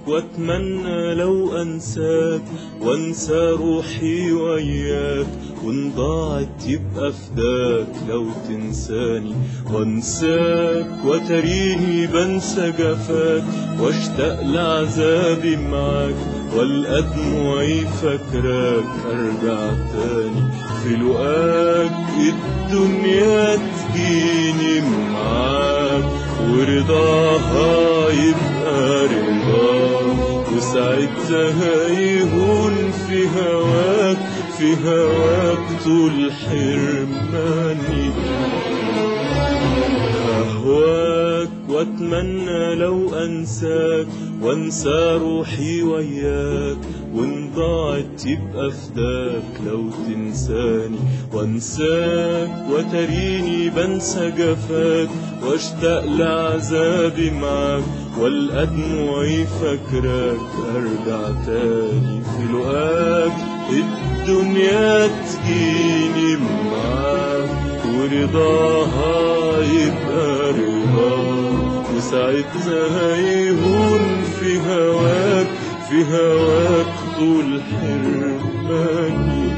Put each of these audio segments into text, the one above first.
واتمنى لو انساك وانسى روحي وياك، وان ضاعت يبقى فداك لو تنساني وانساك، وتريني بنسى جفاك واشتاق لعذابي معاك، والقى دموعي فاكراك ارجع تاني في لقاك. الدنيا تجيني معاك ورضاها يبقى رضاك، وساعتها يهون في هواك، في هواك طول حرماني. أهواك واتمنى لو أنساك وانسى روحي وياك، وان ضاعت يبقى فداك لو تنساني وانساك، وتريني بنسى جفاك واشتاق لعذابي معاك، والقى دموعي فاكراك ارجع تاني في لقاك. الدنيا تجيني معاك ورضاها يبقى رضاك، وساعتها يهون في هواك، في هواك طول حرماني.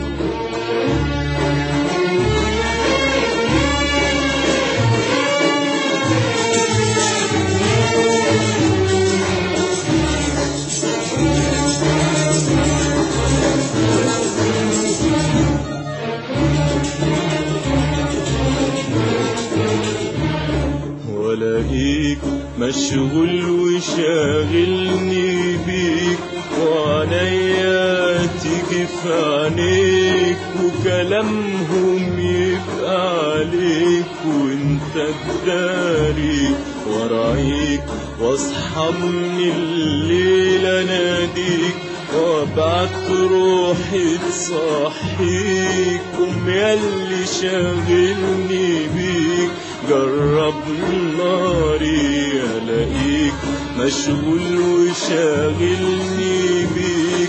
ولاقيك مشغول وشاغلني بيك، وعنيا تيجي في عينيك، وكلامهم يبقى عليك وانت تداري، ورايك واصحى من الليل اناديك، وابعت روحي تصحيك. قوم ياللي شاغلني بيك جرب ناري، الاقيك مشغول وشاغلني بيك،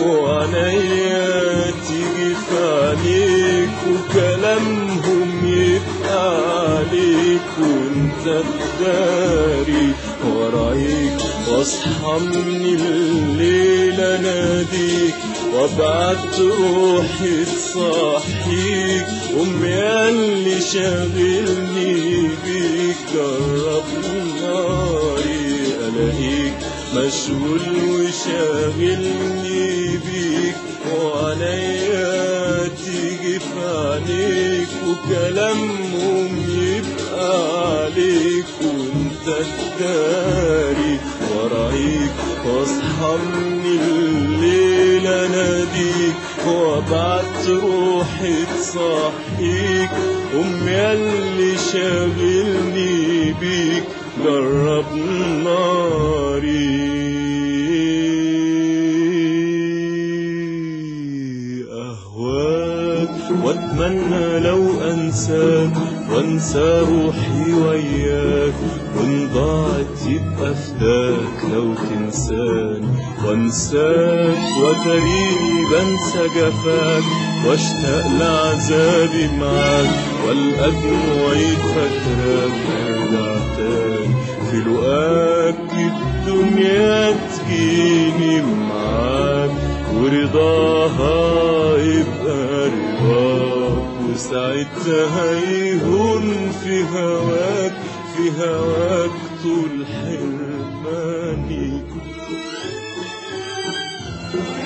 وعنيا تيجي في عليك، وكلامهم يبقى عليك وانت تداري، ورايك واصحى من الليل اناديك، وابعت روحي تصحيك. قوم ياللي شاغلني بيك جرب ناري، الاقيك مشغول وشاغلني بيك، وعنيا تيجي في عينيك، وكلامهم يبقى عليك وانت تداري، ورايك واصحى من الليل اناديك، وابعت روحي تصحيك. قوم ياللي شاغلني بيك جرب ناري. أهواك واتمنى لو أنساك وانسى روحي وياك، وان ضاعت يبقى فداك لو تنساني وانساك، وتريني بنسى جفاك واشتاق لعذابي معاك، والقى دموعي فاكراك ارجع تاني في لقاك. الدنيا تجيني معاك ورضاها يبقى رضاك، وساعتها يهون في هواك، في هواك طول حرماني.